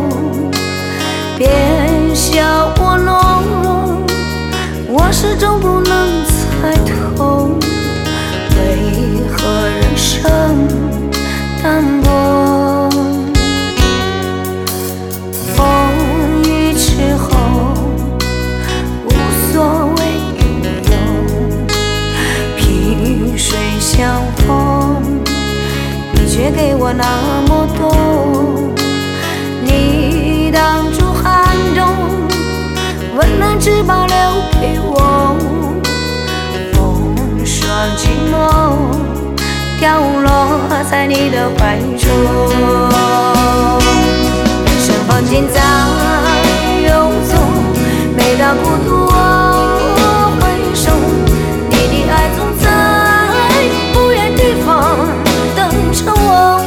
别笑我懦弱，我始终不能猜透，为何人生淡薄。风雨之后无所谓拥有，萍水相逢，你却给我那么多。你挡住寒冬，温暖只保留给我，风霜寂寞掉落在你的怀中。人生风景在游走，每当孤独我回首，你的爱总在不远地方等着我。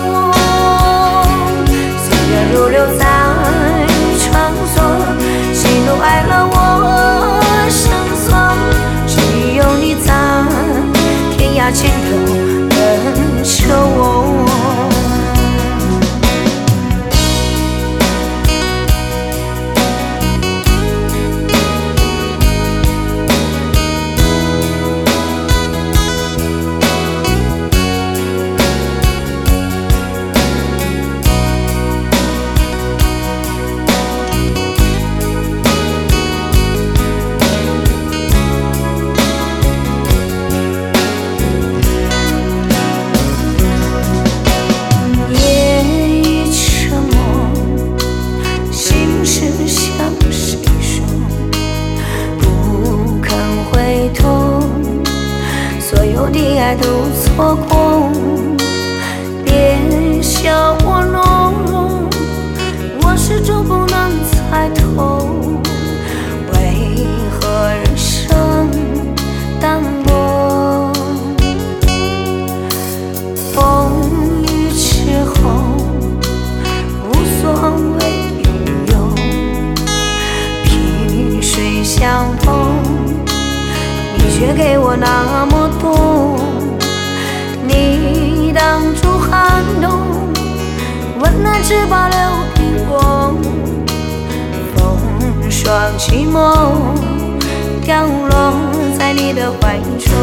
岁月如流在穿梭，喜怒哀乐我深锁，只有你在天涯尽头等着我。所有的爱都错过，别笑我懦弱，我始终不能猜透，为何人生淡薄。风雨之后无所谓拥有，萍水相逢，你却给我那么多。你挡住寒冬，温暖只保留给我，风霜寂寞掉落在你的怀中。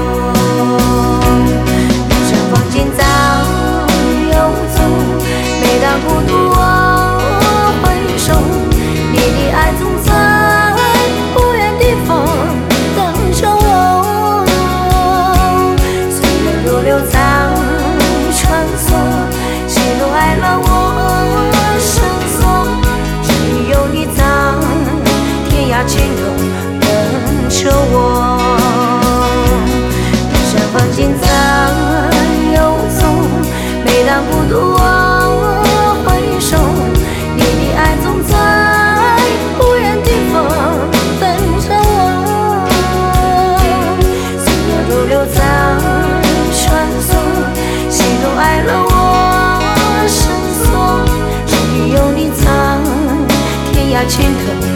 人生风景在游走，每当孤独我回首，你的爱总在不远地方等着我。岁月如流在穿梭，喜怒哀乐我深锁，只有你在天涯尽头等着我。人生风景在游走，每当孤独我回首，你的爱总在不远地方等着我。岁月如流在穿梭，喜怒哀乐我深锁，只有你在天涯尽头